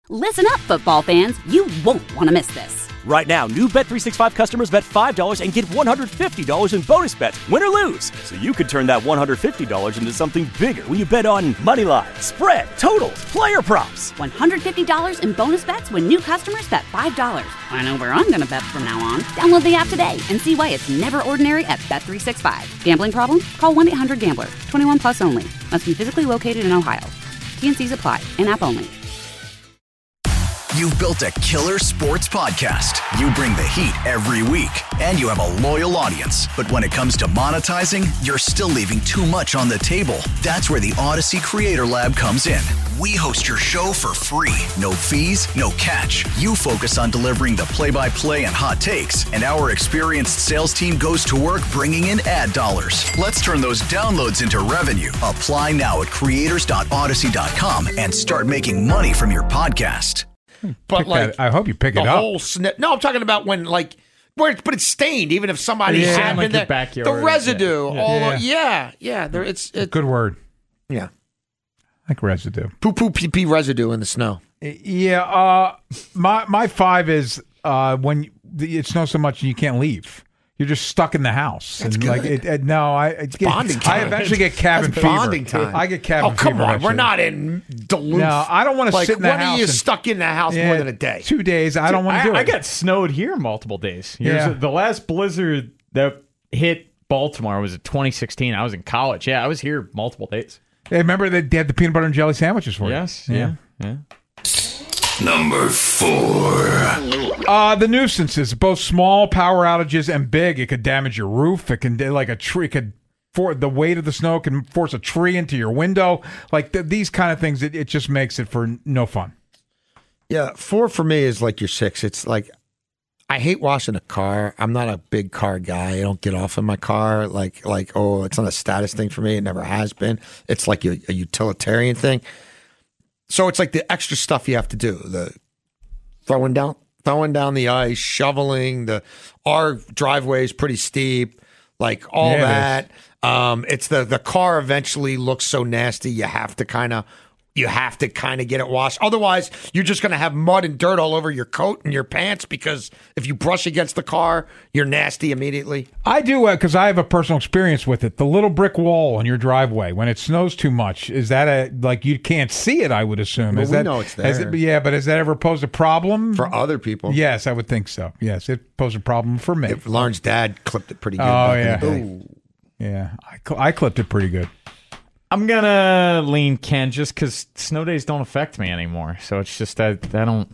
Listen up, football fans. You won't want to miss this. Right now, new Bet365 customers bet $5 and get $150 in bonus bets, win or lose. So you could turn that $150 into something bigger when you bet on money line, spread, totals, player props. $150 in bonus bets when new customers bet $5. I know where I'm going to bet from now on. Download the app today and see why it's never ordinary at Bet365. Gambling problem? Call 1-800-GAMBLER. 21 plus only. Must be physically located in Ohio. T&Cs apply. In-app only. You've built a killer sports podcast. You bring the heat every week, and you have a loyal audience. But when it comes to monetizing, you're still leaving too much on the table. That's where the Odyssey Creator Lab comes in. We host your show for free. No fees, no catch. You focus on delivering the play-by-play and hot takes, and our experienced sales team goes to work bringing in ad dollars. Let's turn those downloads into revenue. Apply now at creators.odyssey.com and start making money from your podcast. But I hope you pick it up. The whole snip. No, I'm talking about when but it's stained. Even if somebody had been there, backyard, the residue. It's good word. Yeah, like residue. Poo pee pee residue in the snow. Yeah. My 5 is when it snows so much and you can't leave. You're just stuck in the house. That's and good. It's bonding time. I eventually get cabin fever. Bonding time. I get cabin fever. Oh, come on. Eventually. We're not in Duluth. No, I don't want to sit in the house. When are you stuck in the house more than a day? 2 days. I don't want to do it. I got snowed here multiple days. Yeah. The last blizzard that hit Baltimore was in 2016. I was in college. Yeah, I was here multiple days. Hey, remember they had the peanut butter and jelly sandwiches for you? Yes. Yeah. Number 4. The nuisances, both small power outages and big. It could damage your roof. It can, like a tree, the weight of the snow can force a tree into your window. Like these kind of things, it just makes it for no fun. Yeah, 4 for me is like your 6. It's like, I hate washing a car. I'm not a big car guy. I don't get off in my car. Like it's not a status thing for me. It never has been. It's like a utilitarian thing. So it's like the extra stuff you have to do, the throwing down the ice, shoveling. Our driveway is pretty steep, like all that. It's the car eventually looks so nasty. You have to kind of get it washed. Otherwise, you're just going to have mud and dirt all over your coat and your pants because if you brush against the car, you're nasty immediately. I do, because I have a personal experience with it. The little brick wall on your driveway, when it snows too much, is that you can't see it, I would assume. Well, we know it's there. But has that ever posed a problem? For other people? Yes, I would think so. Yes, it posed a problem for me. Lauren's dad clipped it pretty good. Oh, yeah. Yeah, I clipped it pretty good. I'm going to lean Ken just because snow days don't affect me anymore. So it's just that I don't,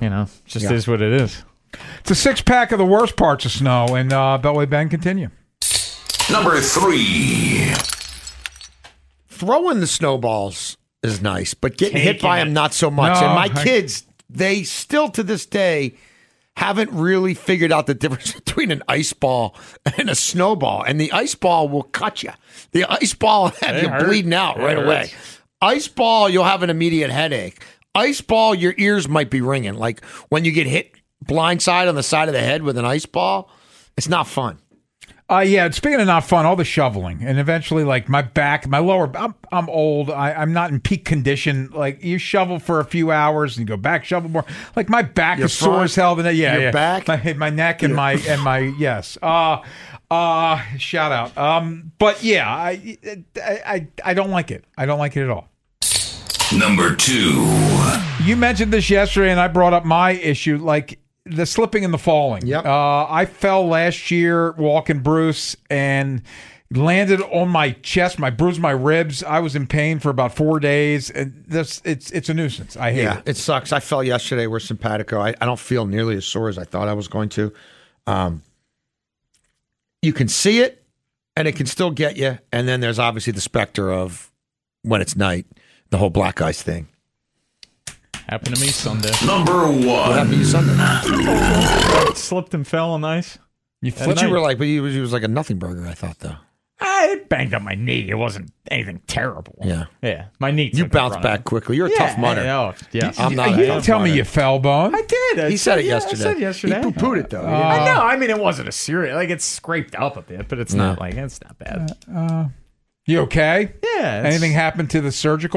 is what it is. It's a 6-pack of the worst parts of snow, and Beltway Ben, continue. Number 3. Throwing the snowballs is nice, but getting hit by them, not so much. And my kids, they still to this day haven't really figured out the difference between an ice ball and a snowball. And the ice ball will cut you. The ice ball will have you bleeding out right away. Ice ball, you'll have an immediate headache. Ice ball, your ears might be ringing. Like when you get hit blindside on the side of the head with an ice ball, it's not fun. Yeah, speaking of not fun, all the shoveling, and eventually, like my back, my lower, I'm old. I'm not in peak condition. Like you shovel for a few hours and you go back, shovel more. Like my back is sore as hell. Your back, my neck, and my yes. Shout out. But yeah, I don't like it. I don't like it at all. Number 2. You mentioned this yesterday, and I brought up my issue. Like. The slipping and the falling. Yep. I fell last year walking Bruce and landed on my chest. I bruised my ribs. I was in pain for about 4 days. And it's a nuisance. I hate it. It sucks. I fell yesterday. We're simpatico. I don't feel nearly as sore as I thought I was going to. You can see it, and it can still get you. And then there's obviously the specter of when it's night, the whole black ice thing. Happened to me Sunday. Number 1. What happened to you Sunday? Slipped and fell on ice. You were like, but he was like a nothing burger, I thought, though. I banged up my knee. It wasn't anything terrible. Yeah. My knee. You bounced back quickly. You're a tough munner. Yes. I'm not. You didn't tell me you fell, Bone. I did. He said it yesterday. I said yesterday. He poo-pooed it, though. I know. I mean, it wasn't a serious. Like, it's scraped up a bit, but it's not bad. You okay? Yeah. Anything happened to the surgical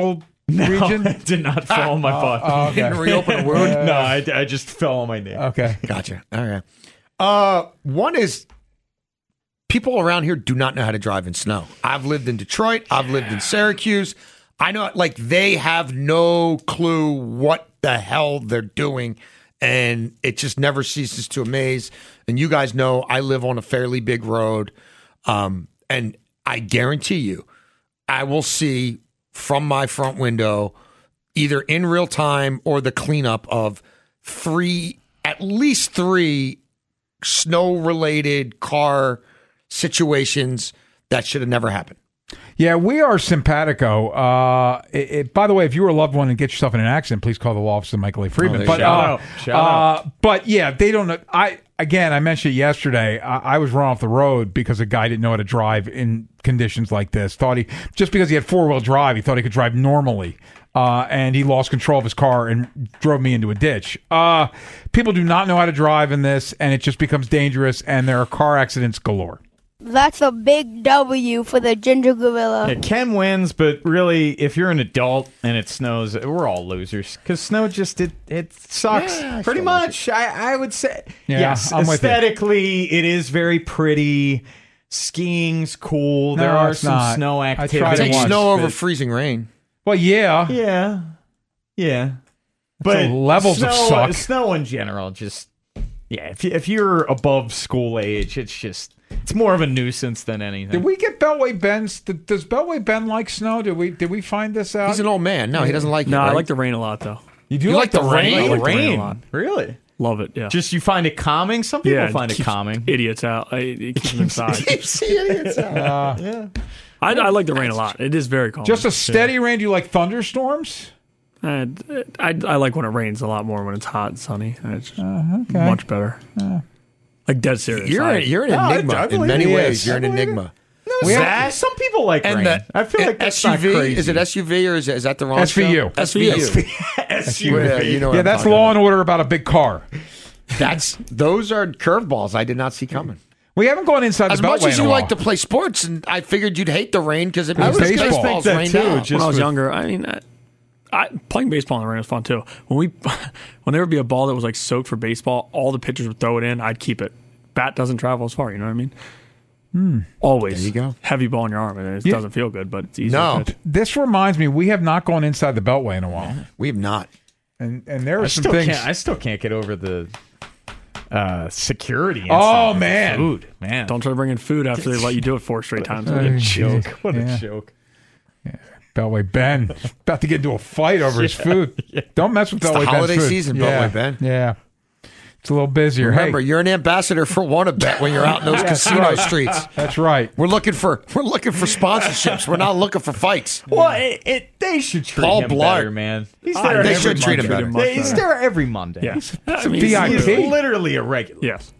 region? I did not fall on my butt. Okay. Didn't reopen a wound. No, I just fell on my knee. Okay. Gotcha. All right. One is people around here do not know how to drive in snow. I've lived in Detroit. I've lived in Syracuse. I know, like, they have no clue what the hell they're doing, and it just never ceases to amaze. And you guys know I live on a fairly big road, and I guarantee you, I will see from my front window, either in real time or the cleanup of at least three snow-related car situations that should have never happened. Yeah, we are simpatico. By the way, if you were a loved one and get yourself in an accident, please call the law office of Michael A. Friedman. Shout out. But yeah, they don't know. I mentioned it yesterday. I was run off the road because a guy didn't know how to drive in conditions like this. Just because he had 4-wheel drive, he thought he could drive normally. And he lost control of his car and drove me into a ditch. People do not know how to drive in this, and it just becomes dangerous, and there are car accidents galore. That's a big W for the ginger gorilla. Yeah, Ken wins, but really, if you're an adult and it snows, we're all losers. Because snow just, it sucks. Yeah, pretty much, I would say. Yeah, yes, I'm with you. aesthetically, it is very pretty. Skiing's cool. There are it's some not. snow I tried activities. it Take once, snow over but- freezing rain. Well, yeah. Yeah. But the levels of suck. Snow in general, just if you're above school age, it's more of a nuisance than anything. Did we get Beltway Ben's? Does Beltway Ben like snow? Did we find this out? He's an old man. No, he doesn't like it. No, right? I like the rain a lot, though. You do You like the rain? I like the rain a rain? lot. Really? Love it, yeah. Just you find it calming? Some people yeah, find it keeps calming. Idiots out. It keeps them inside. I like the rain a lot. It is very calm. Just a steady rain. Do you like thunderstorms? I like when it rains a lot more when it's hot and sunny. It's much better. Like dead serious. You're an enigma I in believe many it ways. is. You're I an believe enigma. Some people like rain. I feel like that's not SUV. crazy. Is it SUV or is that the wrong SVU. show? SUV. Yeah, you know what Yeah, I'm that's talking Law about. and Order about a big car. Those are curveballs I did not see coming. We haven't gone inside As the much Beltway as in a you while. like to play sports, and I figured you'd hate the rain because it I means was the baseball. baseball's That rained too, out. just When I was with- younger, I mean, playing baseball in the rain was fun too. When there would be a ball that was like soaked for baseball, all the pitchers would throw it in. I'd keep it. Bat doesn't travel as far. You know what I mean? Always. There you go. Heavy ball in your arm, and it Yeah. doesn't feel good, but it's easy. No. to pitch. This reminds me, we have not gone inside the Beltway in a while, We have not. and there are I some still things. can't. I still can't get over the security. Oh, incident with man. food, man. Don't try to bring in food after they let you do it 4 straight times. What a joke! What Yeah. a joke! Beltway Ben about to get into a fight over his food. Don't mess with It's the Beltway Ben's holiday food. season, yeah. Beltway Ben. Yeah, it's a little busier. Remember, Hey, you're an ambassador for WannaBet when you're out in those casino streets. that's right. We're looking for sponsorships. We're not looking for fights. Well, they should treat Paul him Blart. better, man. He's there They every should treat him Monday. better. He's there every Monday. Yeah. He's I mean, VIP. he's literally a regular. Yes.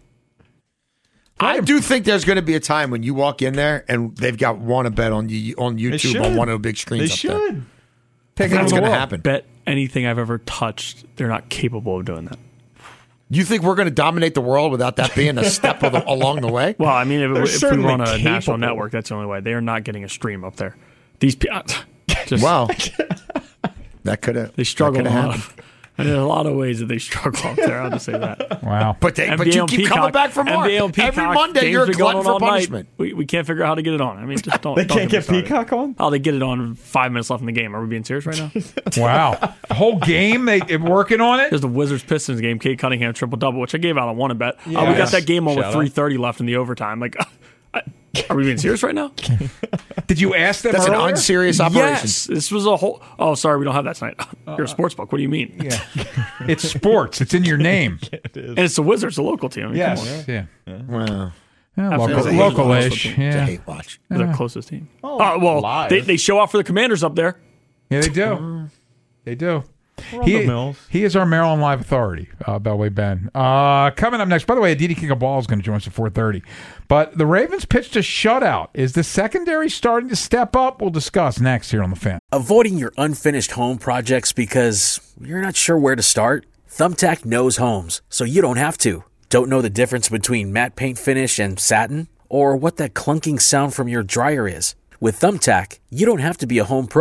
I do think there's going to be a time when you walk in there and they've got WannaBet on YouTube should. on one of the big They screens up there. should. I think it's going to happen. Bet anything I've ever touched, they're not capable of doing that. You think we're going to dominate the world without that being a step along the way? Well, I mean, They're if we certainly run a national capable. network, that's the only way. They are not getting a stream up there. These people, Wow. That could have. they struggle that a could lot. have. And there's a lot of ways that they struggle up there. I'll just say that. Wow. But NBA you on keep Peacock- coming back for more. NBA on Peacock, Every Monday, games you're a are going glutton on for all night. punishment. We can't figure out how to get it on. I mean, just don't. They don't can't me get started. Peacock on. Oh, they get it on 5 minutes left in the game. Are we being serious right now? Wow. The whole game, they're working on it? There's the Wizards Pistons game. Kate Cunningham triple double, which I gave out on WannaBet. We Yes. got that game on with Shout out. 3:30 left in the overtime. Like, are we being serious right now? Did you ask them That's an earlier? unserious operation. Yes, this was a whole. Oh, sorry, we don't have that tonight. You're a sports book. What do you mean? Yeah. It's sports. It's in your name. And it's the Wizards, the local team. I mean, come on. Yes. Yeah. Wow. Yeah, Absolutely. It's a hate local-ish. watch. It's a Yeah. hate watch. They're the closest team. Well, live. they show off for the Commanders up there. Yeah, they do. They do. the Mills. He is our Maryland Live authority, Beltway Ben. Coming up next, by the way, Aditi King of Ball is going to join us at 4:30. But the Ravens pitched a shutout. Is the secondary starting to step up? We'll discuss next here on The Fan. Avoiding your unfinished home projects because you're not sure where to start? Thumbtack knows homes, so you don't have to. Don't know the difference between matte paint finish and satin? Or what that clunking sound from your dryer is? With Thumbtack, you don't have to be a home pro.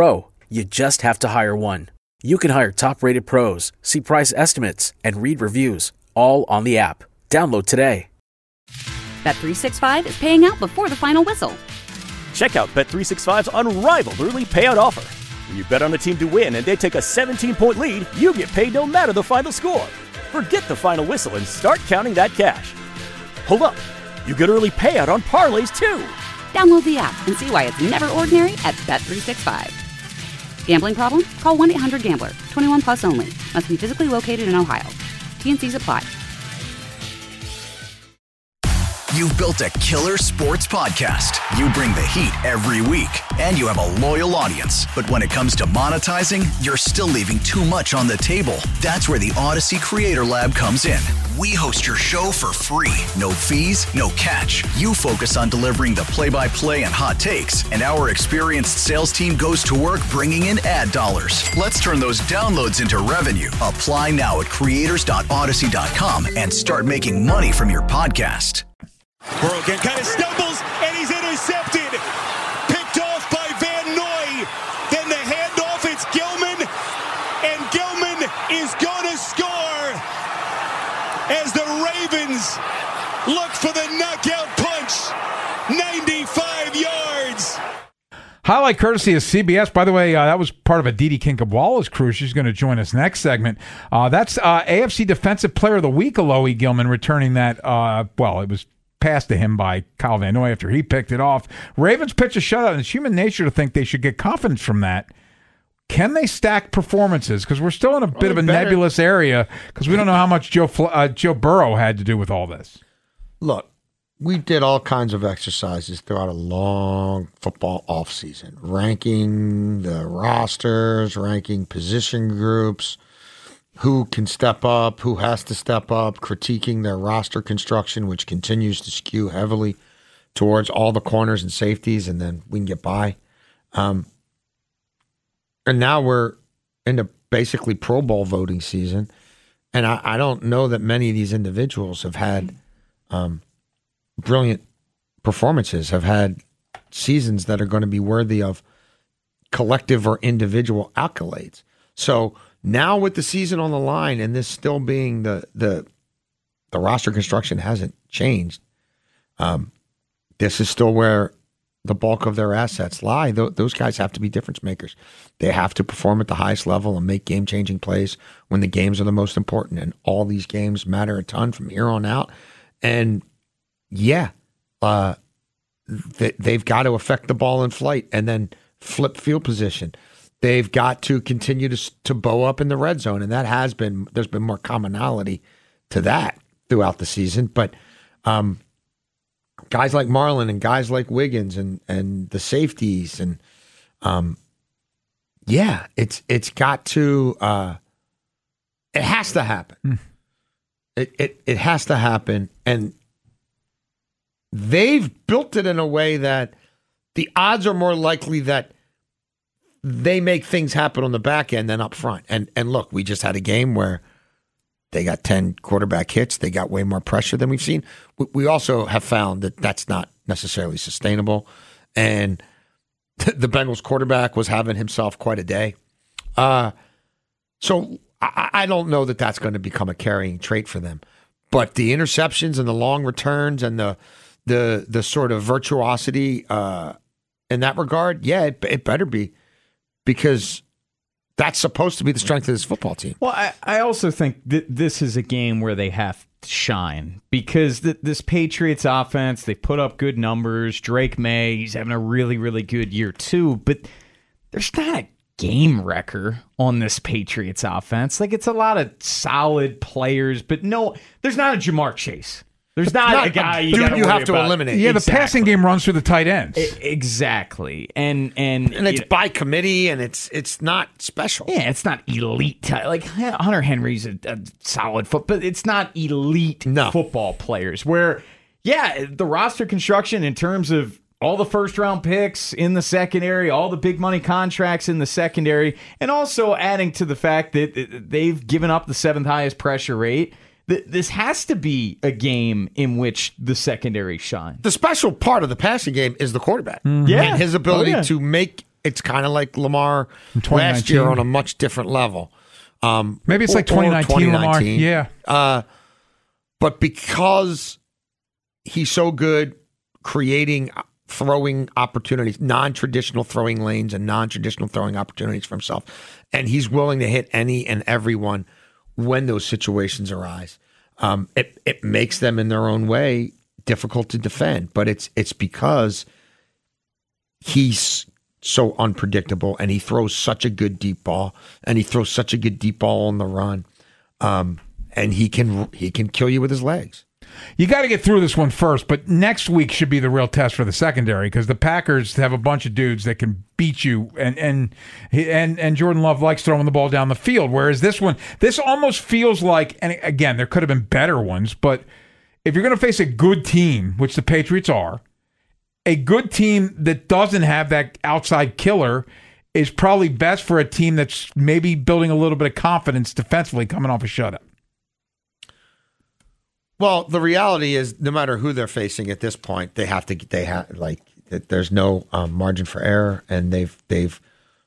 You just have to hire one. You can hire top-rated pros, see price estimates, and read reviews, all on the app. Download today. Bet365 is paying out before the final whistle. Check out Bet365's unrivaled early payout offer. When you bet on a team to win and they take a 17-point lead, you get paid no matter the final score. Forget the final whistle and start counting that cash. Hold up. You get early payout on parlays, too. Download the app and see why it's never ordinary at Bet365. Gambling problem? Call 1-800-GAMBLER. 21 plus only. Must be physically located in Ohio. T&Cs apply. You've built a killer sports podcast. You bring the heat every week, and you have a loyal audience. But when it comes to monetizing, you're still leaving too much on the table. That's where the Odyssey Creator Lab comes in. We host your show for free. No fees, no catch. You focus on delivering the play-by-play and hot takes, and our experienced sales team goes to work bringing in ad dollars. Let's turn those downloads into revenue. Apply now at creators.odyssey.com and start making money from your podcast. Burrow again kind of stumbles, and he's intercepted. Picked off by Van Noy. Then the handoff, it's Gilman. And Gilman is going to score as the Ravens look for the knockout punch. 95 yards. Highlight courtesy of CBS. By the way, that was part of a Didi Kinkabwala's crew. She's going to join us next segment. That's AFC Defensive Player of the Week, Alohi Gilman, returning that. It was passed to him by Kyle Van Noy after he picked it off. Ravens pitch a shutout, and it's human nature to think they should get confidence from that. Can they stack performances? Because we're still in a bit of a nebulous area because we don't know how much Joe Burrow had to do with all this. Look, we did all kinds of exercises throughout a long football offseason, ranking the rosters, ranking position groups, who can step up, who has to step up, critiquing their roster construction, which continues to skew heavily towards all the corners and safeties, and then we can get by. And now we're into basically Pro Bowl voting season, and I don't know that many of these individuals have had brilliant performances, have had seasons that are going to be worthy of collective or individual accolades. So now with the season on the line and this still being the roster construction hasn't changed, this is still where the bulk of their assets lie. Those guys have to be difference makers. They have to perform at the highest level and make game-changing plays when the games are the most important. And all these games matter a ton from here on out. And yeah, they've got to affect the ball in flight and then flip field position. They've got to continue to bow up in the red zone, and there's been more commonality to that throughout the season. But guys like Marlon and guys like Wiggins and the safeties and it's got to it has to happen. It has to happen, and they've built it in a way that the odds are more likely that they make things happen on the back end than up front. And look, we just had a game where they got 10 quarterback hits. They got way more pressure than we've seen. We also have found that that's not necessarily sustainable. And the Bengals quarterback was having himself quite a day. So I don't know that that's going to become a carrying trait for them. But the interceptions and the long returns and the sort of virtuosity in that regard, yeah, it better be. Because that's supposed to be the strength of this football team. Well, I also think that this is a game where they have to shine because this Patriots offense, they put up good numbers. Drake May, he's having a really, really good year too. But there's not a game wrecker on this Patriots offense. Like, it's a lot of solid players, but no, there's not a Jamar Chase. There's not a guy you have to eliminate. Yeah, the passing game runs through the tight ends. Exactly. And it's by committee, and it's not special. Yeah, it's not elite. Like, Hunter Henry's a solid but it's not elite football players. Where, yeah, the roster construction in terms of all the first-round picks in the secondary, all the big money contracts in the secondary, and also adding to the fact that they've given up the 7th highest pressure rate. This has to be a game in which the secondary shines. The special part of the passing game is the quarterback. Yeah. And his ability to make it's kind of like Lamar last year on a much different level. Maybe it's like 2019 Lamar. Yeah. But because he's so good creating throwing opportunities, non-traditional throwing lanes and non-traditional throwing opportunities for himself, and he's willing to hit any and everyone when those situations arise, it makes them in their own way difficult to defend. But it's because he's so unpredictable, and he throws such a good deep ball, and he throws such a good deep ball on the run, and he can kill you with his legs. You got to get through this one first, but next week should be the real test for the secondary because the Packers have a bunch of dudes that can beat you, and Jordan Love likes throwing the ball down the field. Whereas this almost feels like, and again, there could have been better ones, but if you're going to face a good team, which the Patriots are, a good team that doesn't have that outside killer is probably best for a team that's maybe building a little bit of confidence defensively coming off a shutout. Well, the reality is, no matter who they're facing at this point, there's no margin for error, and they've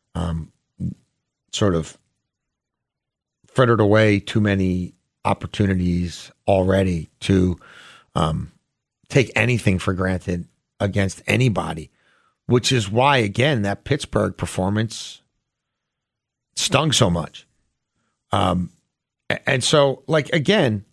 sort of frittered away too many opportunities already to take anything for granted against anybody, which is why, again, that Pittsburgh performance stung so much. And so, again,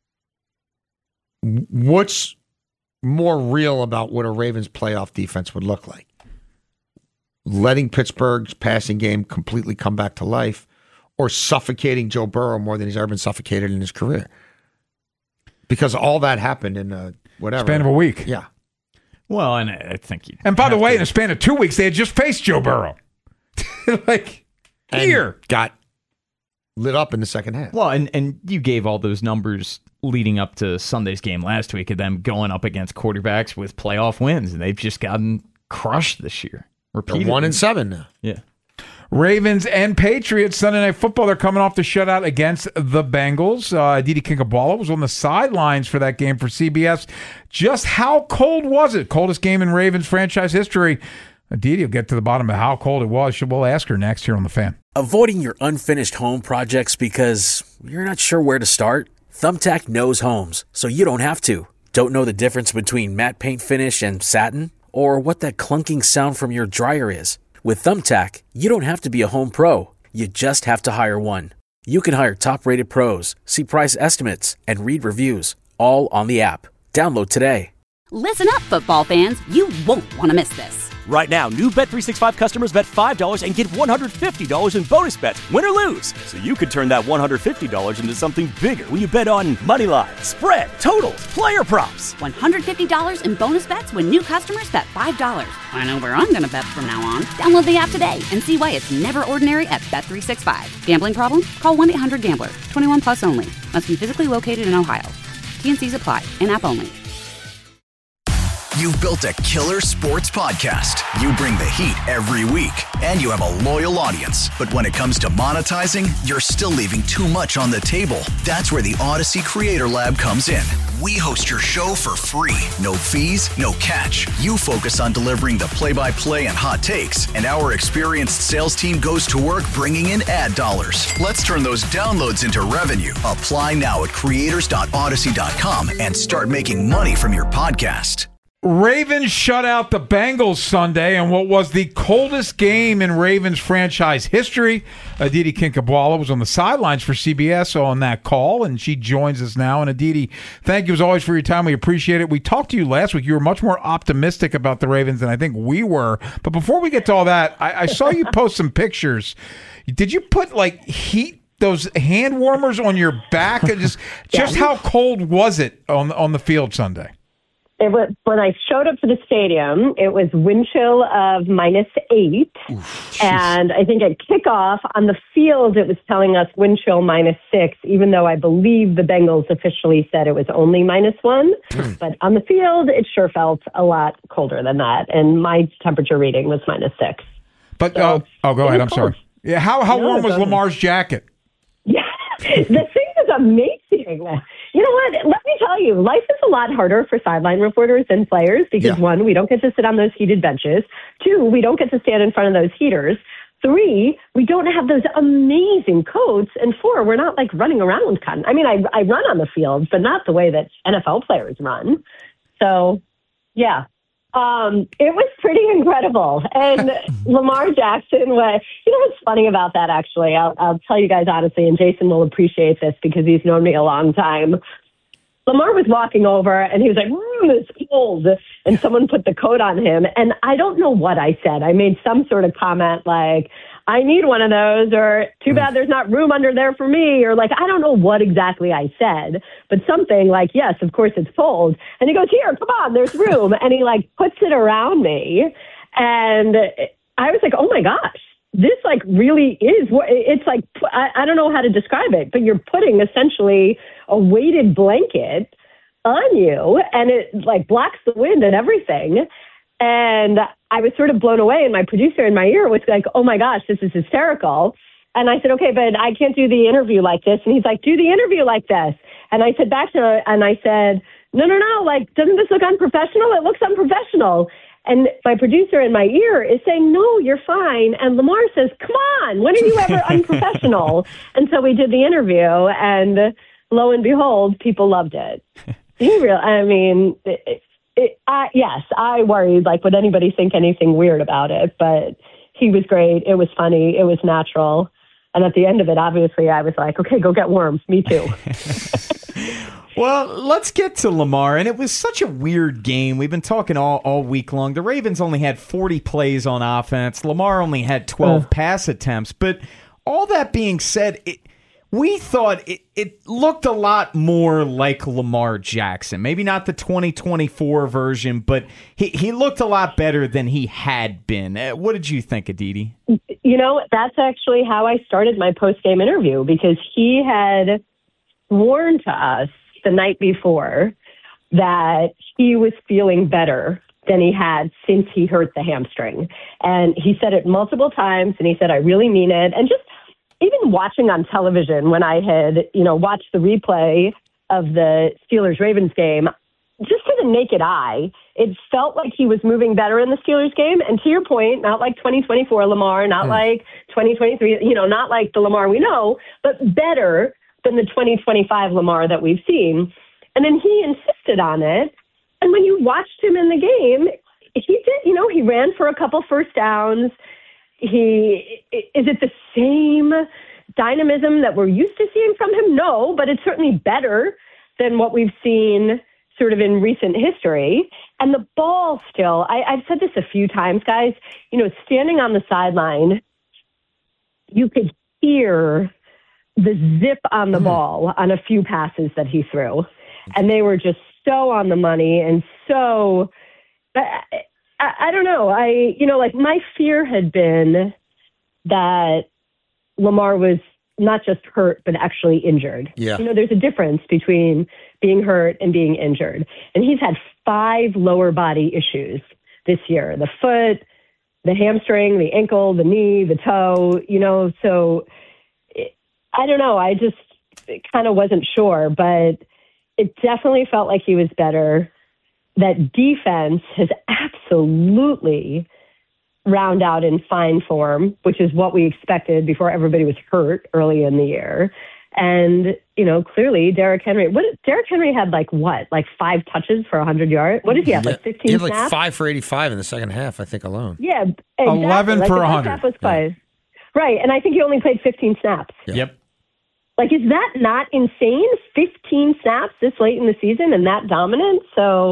what's more real about what a Ravens playoff defense would look like? Letting Pittsburgh's passing game completely come back to life, or suffocating Joe Burrow more than he's ever been suffocated in his career? Because all that happened in a span of a week. Yeah. Well, and I think and by the way, in a span of 2 weeks, they had just faced Joe Burrow. Got lit up in the second half. Well, and you gave all those numbers leading up to Sunday's game last week of them going up against quarterbacks with playoff wins, and they've just gotten crushed this year. Repeatedly. They're 1-7 now. Yeah. Ravens and Patriots Sunday Night Football. They're coming off the shutout against the Bengals. Aditi Kinkhabwala was on the sidelines for that game for CBS. Just how cold was it? Coldest game in Ravens franchise history. Aditi will get to the bottom of how cold it was. We'll ask her next here on The Fan. Avoiding your unfinished home projects because you're not sure where to start? Thumbtack knows homes, so you don't have to. Don't know the difference between matte paint finish and satin? Or what that clunking sound from your dryer is? With Thumbtack, you don't have to be a home pro. You just have to hire one. You can hire top-rated pros, see price estimates, and read reviews, all on the app. Download today. Listen up, football fans. You won't want to miss this. Right now, new Bet365 customers bet $5 and get $150 in bonus bets, win or lose. So you could turn that $150 into something bigger when you bet on Moneyline, spread, totals, player props. $150 in bonus bets when new customers bet $5. I know where I'm going to bet from now on. Download the app today and see why it's never ordinary at Bet365. Gambling problem? Call 1-800-GAMBLER. 21 plus only. Must be physically located in Ohio. T&Cs apply. In-app only. You've built a killer sports podcast. You bring the heat every week, and you have a loyal audience. But when it comes to monetizing, you're still leaving too much on the table. That's where the Odyssey Creator Lab comes in. We host your show for free. No fees, no catch. You focus on delivering the play-by-play and hot takes, and our experienced sales team goes to work bringing in ad dollars. Let's turn those downloads into revenue. Apply now at creators.odyssey.com and start making money from your podcast. Ravens shut out the Bengals Sunday in what was the coldest game in Ravens franchise history. Aditi Kinkhabwala was on the sidelines for CBS on that call, and she joins us now. And Aditi, thank you as always for your time. We appreciate it. We talked to you last week. You were much more optimistic about the Ravens than I think we were. But before we get to all that, I saw you post some pictures. Did you put heat, those hand warmers on your back? Just how cold was it on the field Sunday? It was, when I showed up to the stadium, it was wind chill of -8. And I think at kickoff on the field, it was telling us wind chill -6, even though I believe the Bengals officially said it was only -1. But on the field, it sure felt a lot colder than that. And my temperature reading was -6. But, so, go ahead. I'm sorry. Yeah, how warm was Lamar's jacket? Yeah, the thing is amazing. You know what? Let me tell you, life is a lot harder for sideline reporters than players because, one, we don't get to sit on those heated benches. 2, we don't get to stand in front of those heaters. 3, we don't have those amazing coats. And 4, we're not like running around. I mean, I run on the field, but not the way that NFL players run. So, yeah. It was pretty incredible. And Lamar Jackson was, what's funny about that, actually? I'll tell you guys honestly, and Jason will appreciate this because he's known me a long time. Lamar was walking over and he was like, it's cold. And someone put the coat on him. And I don't know what I said. I made some sort of comment like, I need one of those, or too bad there's not room under there for me, or like, I don't know what exactly I said, but something like, yes, of course it's cold. And he goes, here, come on, there's room. And he like puts it around me. And I was like, oh my gosh, this like really is, it's like, I don't know how to describe it, but you're putting essentially a weighted blanket on you and it like blocks the wind and everything. And I was sort of blown away, and my producer in my ear was like, oh my gosh, this is hysterical. And I said, okay, but I can't do the interview like this. And he's like, do the interview like this. And I said back to him, and I said, no, like, doesn't this look unprofessional? It looks unprofessional. And my producer in my ear is saying, no, you're fine. And Lamar says, come on, when are you ever unprofessional? And so we did the interview, and lo and behold, people loved it. Yes, I worried, like, would anybody think anything weird about it? But he was great. It was funny. It was natural. And at the end of it, obviously, I was like, okay, go get worms. Me too. Well, let's get to Lamar. And it was such a weird game. We've been talking all week long. The Ravens only had 40 plays on offense. Lamar only had 12 pass attempts. But all that being said, we thought it looked a lot more like Lamar Jackson. Maybe not the 2024 version, but he looked a lot better than he had been. What did you think, Aditi? That's actually how I started my post-game interview, because he had sworn to us the night before that he was feeling better than he had since he hurt the hamstring. And he said it multiple times, and he said, I really mean it. And just even watching on television, when I had, watched the replay of the Steelers-Ravens game, just to the naked eye, it felt like he was moving better in the Steelers game. And to your point, not like 2024 Lamar, not like 2023, not like the Lamar we know, but better than the 2025 Lamar that we've seen. And then he insisted on it. And when you watched him in the game, he did, he ran for a couple first downs. Is it the same dynamism that we're used to seeing from him? No, but it's certainly better than what we've seen sort of in recent history. And the ball still, I've said this a few times, guys, standing on the sideline, you could hear the zip on the ball on a few passes that he threw. And they were just so on the money and so... I don't know. My fear had been that Lamar was not just hurt, but actually injured. Yeah. There's a difference between being hurt and being injured. And he's had 5 lower body issues this year: the foot, the hamstring, the ankle, the knee, the toe, so I don't know. I just kind of wasn't sure, but it definitely felt like he was better. That defense has absolutely round out in fine form, which is what we expected before everybody was hurt early in the year. And, clearly Derrick Henry had like 5 touches for 100 yards. What did he have? Like 15 He had snaps? like 5 for 85 in the second half, I think, alone. Yeah. Exactly. 11 for 100. Half was 5. Right. And I think he only played 15 snaps. Yep. Like, is that not insane? 15 snaps this late in the season and that dominant? So,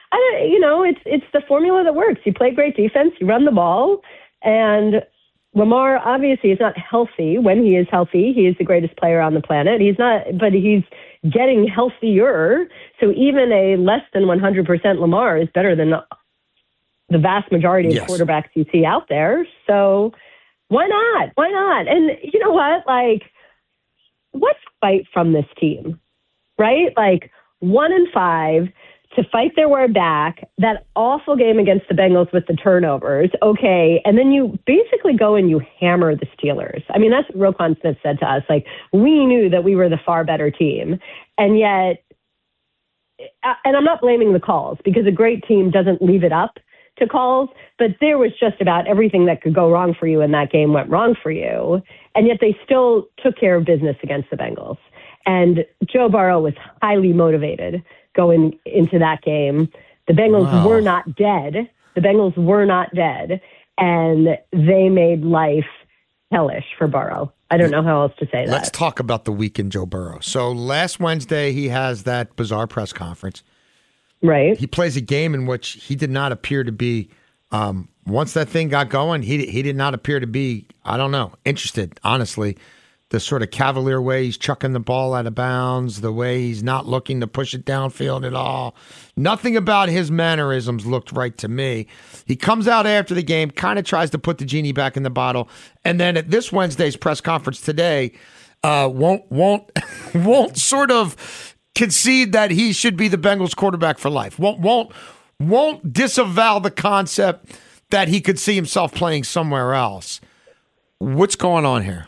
it's the formula that works. You play great defense, you run the ball, and Lamar obviously is not healthy. When he is healthy, he is the greatest player on the planet. He's not, but he's getting healthier. So even a less than 100% Lamar is better than the vast majority of quarterbacks you see out there. So why not? Why not? And you know what? Like, let's fight from this team, right? Like 1-5. To fight their way back, that awful game against the Bengals with the turnovers, okay, and then you basically go and you hammer the Steelers. I mean, that's what Roquan Smith said to us. Like, we knew that we were the far better team, and yet and I'm not blaming the calls because a great team doesn't leave it up to calls, but there was just about everything that could go wrong for you in that game went wrong for you. And yet they still took care of business against the Bengals. And Joe Burrow was highly motivated going into that game. The Bengals were not dead. The Bengals were not dead. And they made life hellish for Burrow. I don't know how else to say that. Let's talk about the week in Joe Burrow. So last Wednesday, he has that bizarre press conference. Right. He plays a game in which he did not appear to be, once that thing got going, he did not appear to be, I don't know, interested, honestly. The sort of cavalier way he's chucking the ball out of bounds, the way he's not looking to push it downfield at all. Nothing about his mannerisms looked right to me. He comes out after the game, kind of tries to put the genie back in the bottle, and then at this Wednesday's press conference today, won't sort of concede that he should be the Bengals quarterback for life. Won't disavow the concept that he could see himself playing somewhere else. What's going on here?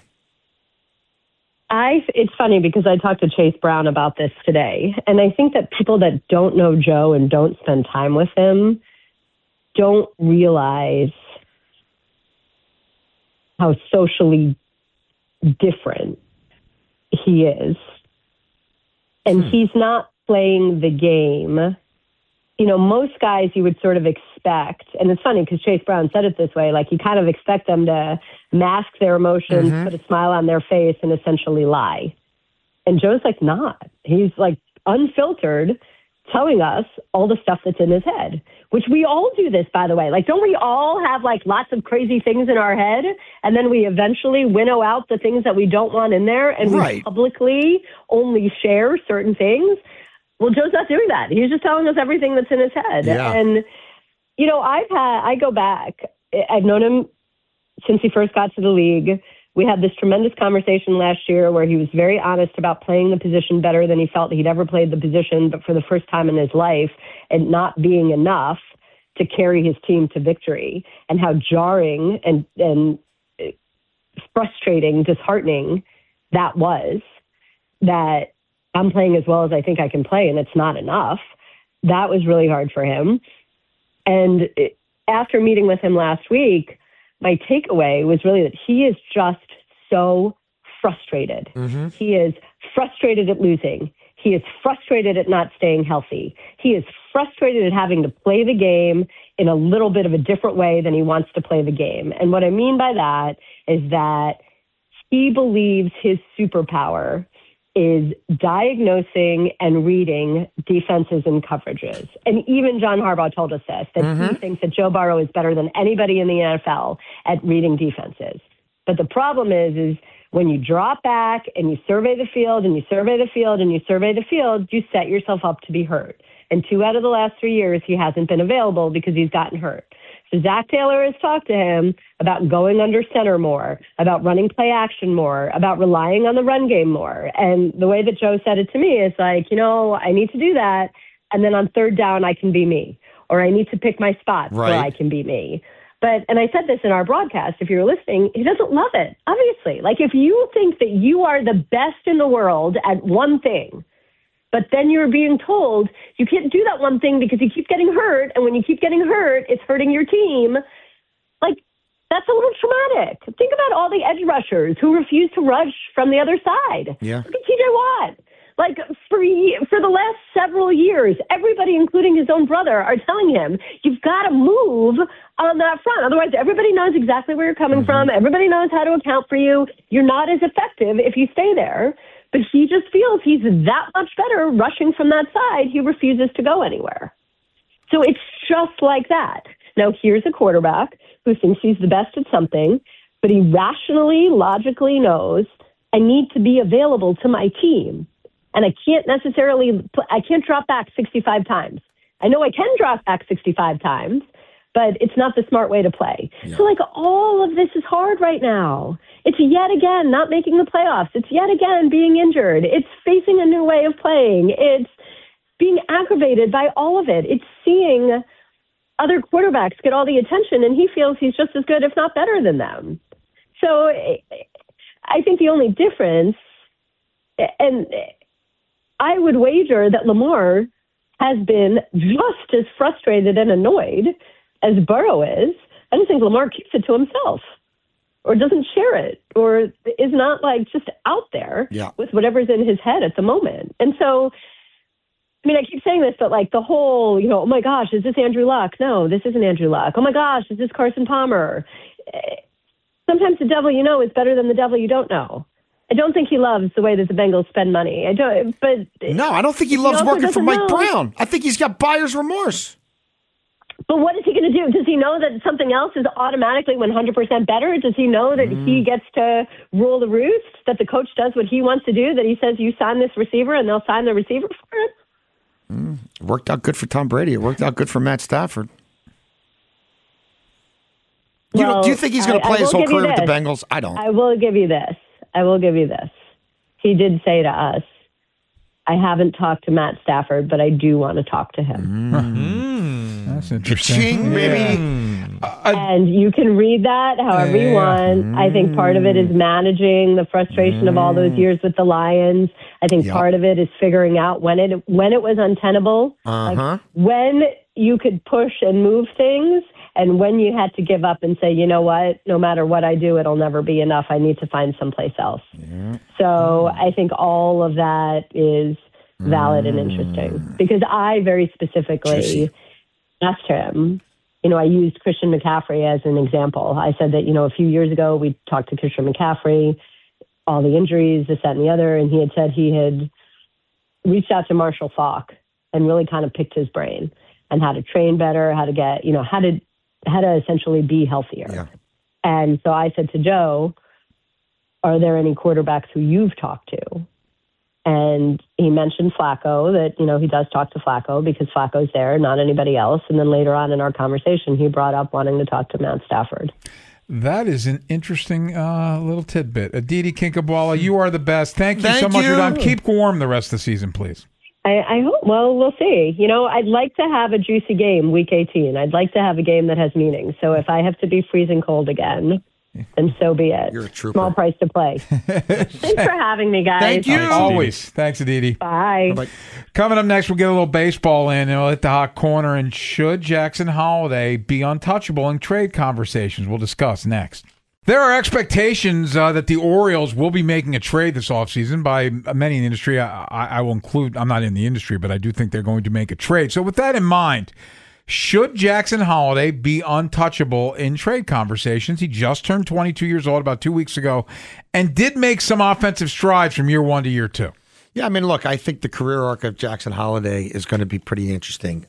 It's funny because I talked to Chase Brown about this today, and I think that people that don't know Joe and don't spend time with him don't realize how socially different he is. And he's not playing the game. You know, most guys you would sort of expect, and it's funny because Chase Brown said it this way, like you kind of expect them to mask their emotions, put a smile on their face, and essentially lie. And Joe's like not. He's like unfiltered, telling us all the stuff that's in his head, which we all do this, by the way. Like, don't we all have like lots of crazy things in our head, and then we eventually winnow out the things that we don't want in there, and we publicly only share certain things? Well, Joe's not doing that. He's just telling us everything that's in his head. Yeah. And, you know, I go back. I've known him since he first got to the league. We had this tremendous conversation last year where he was very honest about playing the position better than he felt he'd ever played the position, but for the first time in his life, and not being enough to carry his team to victory, and how jarring and frustrating, disheartening that was, that I'm playing as well as I think I can play, and it's not enough. That was really hard for him. And after meeting with him last week, my takeaway was really that he is just so frustrated. He is frustrated at losing. He is frustrated at not staying healthy. He is frustrated at having to play the game in a little bit of a different way than he wants to play the game. And what I mean by that is that he believes his superpower is diagnosing and reading defenses and coverages. And even John Harbaugh told us this, that he thinks that Joe Burrow is better than anybody in the NFL at reading defenses. But the problem is when you drop back and you survey the field and you survey the field and you survey the field, you set yourself up to be hurt. And 2 out of the last 3 years, he hasn't been available because he's gotten hurt. So Zach Taylor has talked to him about going under center more, about running play action more, about relying on the run game more. And the way that Joe said it to me is like, you know, I need to do that. And then on third down, I can be me. Or I need to pick my spots where I can be me. But, and I said this in our broadcast, if you're listening, he doesn't love it, obviously. Like if you think that you are the best in the world at one thing, but then you're being told you can't do that one thing because you keep getting hurt. And when you keep getting hurt, it's hurting your team. Like, that's a little traumatic. Think about all the edge rushers who refuse to rush from the other side. Yeah. Look at TJ Watt. Like, for the last several years, everybody, including his own brother, are telling him, you've got to move on that front. Otherwise, everybody knows exactly where you're coming from. Everybody knows how to account for you. You're not as effective if you stay there. But he just feels he's that much better rushing from that side. He refuses to go anywhere. So it's just like that. Now, here's a quarterback who thinks he's the best at something, but he rationally, logically knows I need to be available to my team. And I can't drop back 65 times. I know I can drop back 65 times, but it's not the smart way to play. Yeah. So, like, all of this is hard right now. It's yet again not making the playoffs. It's yet again being injured. It's facing a new way of playing. It's being aggravated by all of it. It's seeing other quarterbacks get all the attention, and he feels he's just as good, if not better than them. So I think the only difference, and I would wager that Lamar has been just as frustrated and annoyed as Burrow is. I don't think Lamar keeps it to himself or doesn't share it or is not like just out there with whatever's in his head at the moment. And so, I mean, I keep saying this, but like the whole, oh my gosh, is this Andrew Luck? No, this isn't Andrew Luck. Oh my gosh, is this Carson Palmer? Sometimes the devil you know is better than the devil you don't know. I don't think he loves the way that the Bengals spend money. I don't think he loves working for Mike Brown. I think he's got buyer's remorse. But what is he going to do? Does he know that something else is automatically 100% better? Does he know that he gets to rule the roost, that the coach does what he wants to do, that he says you sign this receiver and they'll sign the receiver for him? It worked out good for Tom Brady. It worked out good for Matt Stafford. Do you think he's going to play his whole career with the Bengals? I don't. I will give you this. He did say to us, I haven't talked to Matt Stafford, but I do want to talk to him. That's interesting. And you can read that however you want. I think part of it is managing the frustration of all those years with the Lions. I think part of it is figuring out when it was untenable, like when you could push and move things, and when you had to give up and say, you know what, no matter what I do, it'll never be enough. I need to find someplace else. So I think all of that is valid and interesting because I very specifically asked him, I used Christian McCaffrey as an example. I said that, a few years ago, we talked to Christian McCaffrey, all the injuries, this, that, and the other, and he had said he had reached out to Marshall Faulk and really kind of picked his brain and how to train better, how to get, how to essentially be healthier. Yeah. And so I said to Joe, are there any quarterbacks who you've talked to? And he mentioned Flacco, that, he does talk to Flacco because Flacco's there, not anybody else. And then later on in our conversation, he brought up wanting to talk to Matt Stafford. That is an interesting little tidbit. Aditi Kinkhabwala, you are the best. Thank you so much for your time. Keep warm the rest of the season, please. I hope. Well, we'll see. I'd like to have a juicy game, Week 18. I'd like to have a game that has meaning. So if I have to be freezing cold again, then so be it. You're a trooper. Small price to play. Thanks for having me, guys. Thank you. Always. Thanks, Aditi. Bye. Bye-bye. Coming up next, we'll get a little baseball in, and we'll hit the hot corner. And should Jackson Holliday be untouchable in trade conversations? We'll discuss next. There are expectations that the Orioles will be making a trade this offseason by many in the industry. I will include, I'm not in the industry, but I do think they're going to make a trade. So with that in mind, should Jackson Holliday be untouchable in trade conversations? He just turned 22 years old about 2 weeks ago and did make some offensive strides from year one to year two. Yeah, I mean, look, I think the career arc of Jackson Holliday is going to be pretty interesting.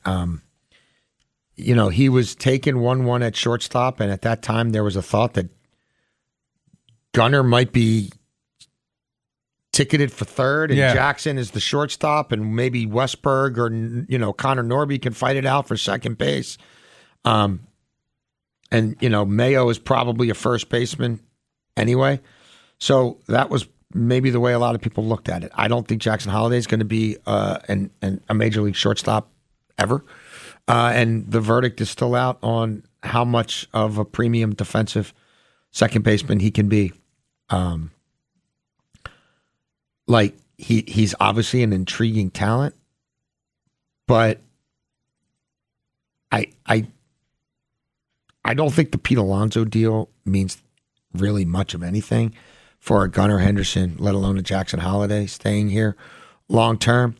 He was taken 1-1 at shortstop, and at that time there was a thought that Gunnar might be ticketed for third, and Jackson is the shortstop, and maybe Westberg or Connor Norby can fight it out for second base. And Mayo is probably a first baseman anyway. So that was maybe the way a lot of people looked at it. I don't think Jackson Holliday is going to be a major league shortstop ever. And the verdict is still out on how much of a premium defensive second baseman he can be. He's obviously an intriguing talent, but I don't think the Pete Alonso deal means really much of anything for a Gunnar Henderson, let alone a Jackson Holliday staying here long term.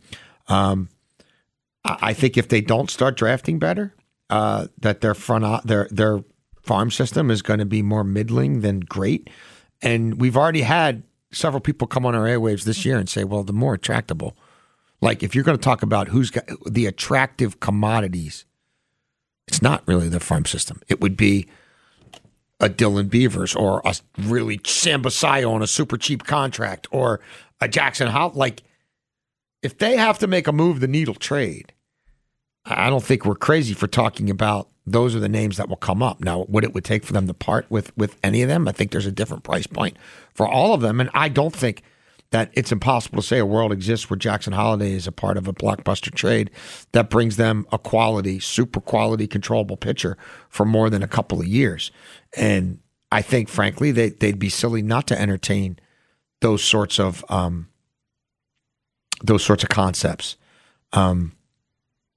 I think if they don't start drafting better, that their farm system is going to be more middling than great. And we've already had several people come on our airwaves this year and say, well, the more attractable. Like, if you're going to talk about who's got the attractive commodities, it's not really the farm system. It would be a Dylan Beavers or a really Sam Basayo on a super cheap contract or a Jackson Holliday. Like, if they have to make a move the needle trade, I don't think we're crazy for talking about those are the names that will come up. Now, what it would take for them to part with any of them, I think there's a different price point for all of them. And I don't think that it's impossible to say a world exists where Jackson Holliday is a part of a blockbuster trade that brings them a quality, super quality, controllable pitcher for more than a couple of years. And I think, frankly, they'd be silly not to entertain those sorts of concepts.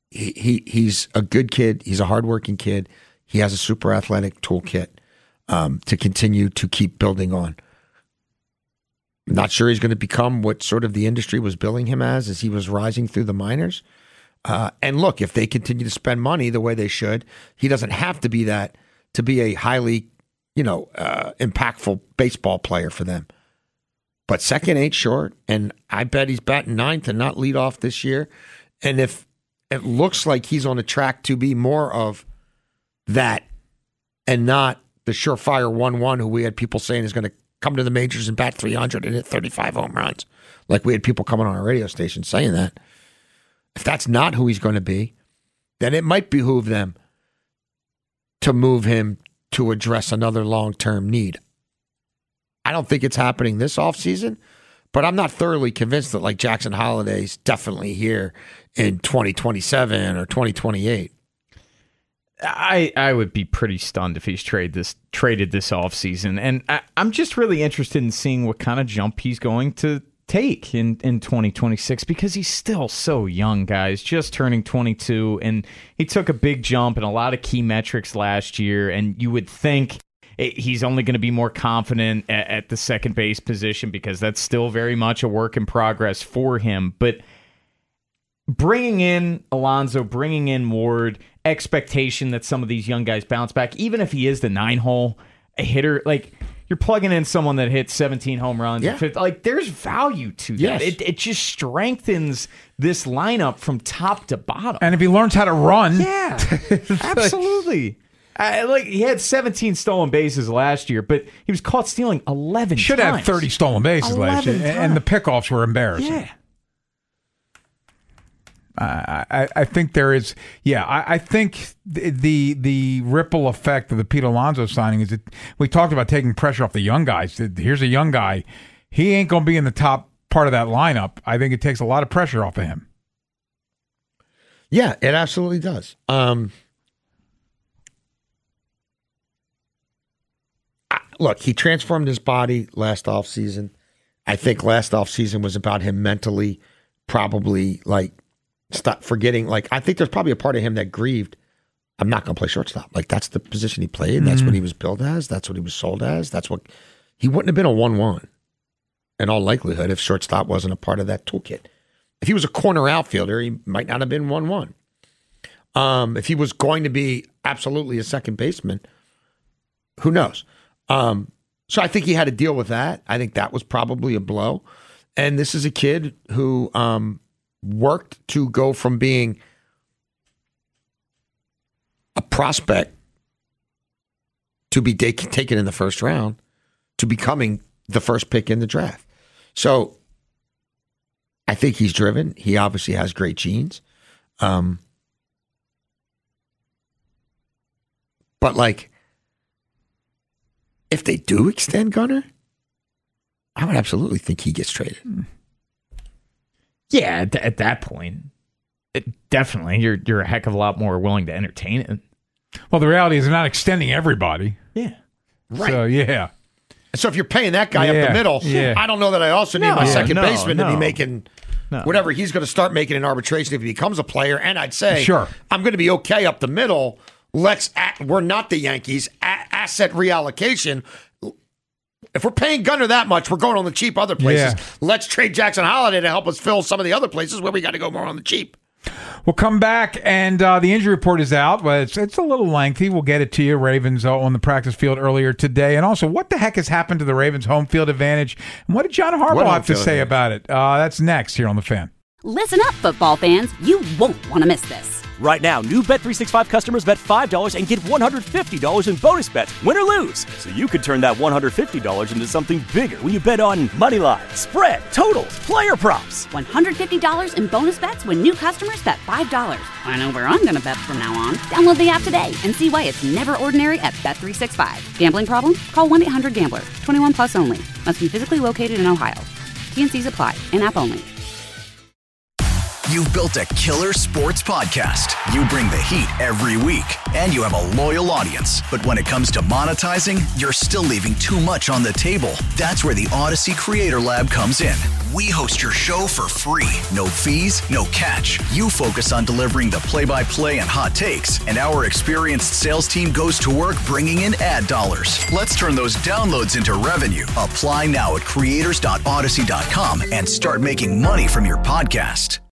he's a good kid. He's a hardworking kid. He has a super athletic toolkit to continue to keep building on. I'm not sure he's going to become what sort of the industry was billing him as he was rising through the minors. And look, if they continue to spend money the way they should, he doesn't have to be that to be a highly, impactful baseball player for them. But second ain't short, and I bet he's batting ninth and not lead off this year. And if it looks like he's on a track to be more of that and not the surefire 1-1 who we had people saying is going to come to the majors and bat 300 and hit 35 home runs, like we had people coming on our radio station saying that. If that's not who he's going to be, then it might behoove them to move him to address another long-term need. I don't think it's happening this offseason, but I'm not thoroughly convinced that like Jackson Holliday's definitely here in 2027 or 2028. I would be pretty stunned if he's traded this offseason. And I'm just really interested in seeing what kind of jump he's going to take in 2026 because he's still so young, guys, just turning 22. And he took a big jump in a lot of key metrics last year. And you would think he's only going to be more confident at the second base position because that's still very much a work in progress for him. But bringing in Alonso, bringing in Ward, expectation that some of these young guys bounce back, even if he is the 9-hole hitter, like you're plugging in someone that hits 17 home runs. Yeah. Like there's value to that. Yes. It just strengthens this lineup from top to bottom. And if he learns how to run. Yeah, absolutely. He had 17 stolen bases last year, but he was caught stealing 11 Should times. have 30 stolen bases last year, and the pickoffs were embarrassing. Yeah. I think there is, I think the ripple effect of the Pete Alonso signing is that we talked about taking pressure off the young guys. Here's a young guy. He ain't going to be in the top part of that lineup. I think it takes a lot of pressure off of him. Yeah, it absolutely does. Look, he transformed his body last offseason. I think last offseason was about him mentally probably stop forgetting. I think there's probably a part of him that grieved. I'm not going to play shortstop. That's the position he played. That's what he was billed as. That's what he was sold as. That's what he wouldn't have been a 1-1 in all likelihood if shortstop wasn't a part of that toolkit. If he was a corner outfielder, he might not have been 1-1. If he was going to be absolutely a second baseman, who knows? So I think he had to deal with that. I think that was probably a blow. And this is a kid who worked to go from being a prospect to be taken in the first round to becoming the first pick in the draft. So I think he's driven. He obviously has great genes. But if they do extend Gunnar, I would absolutely think he gets traded. Yeah, at that point, definitely, you're a heck of a lot more willing to entertain it. Well, the reality is they're not extending everybody. Yeah. Right. So, yeah. So if you're paying that guy up the middle, I don't know that I also need my second baseman to be making whatever he's going to start making in arbitration if he becomes a player. And I'd say, I'm going to be okay up the middle. We're not the Yankees. Asset reallocation. If we're paying Gunnar that much, we're going on the cheap other places. Yeah. Let's trade Jackson Holliday to help us fill some of the other places where we got to go more on the cheap. We'll come back, and the injury report is out. But it's a little lengthy. We'll get it to you. Ravens on the practice field earlier today. And also, what the heck has happened to the Ravens' home field advantage? And what did John Harbaugh have to say about it? That's next here on The Fan. Listen up, football fans. You won't want to miss this. Right now, new Bet365 customers bet $5 and get $150 in bonus bets, win or lose. So you could turn that $150 into something bigger when you bet on money line, spread, totals, player props. $150 in bonus bets when new customers bet $5. I know where I'm going to bet from now on. Download the app today and see why it's never ordinary at Bet365. Gambling problem? Call 1-800-GAMBLER. 21 plus only. Must be physically located in Ohio. T&Cs apply. In-app only. You've built a killer sports podcast. You bring the heat every week, and you have a loyal audience. But when it comes to monetizing, you're still leaving too much on the table. That's where the Odyssey Creator Lab comes in. We host your show for free. No fees, no catch. You focus on delivering the play-by-play and hot takes, and our experienced sales team goes to work bringing in ad dollars. Let's turn those downloads into revenue. Apply now at creators.odyssey.com and start making money from your podcast.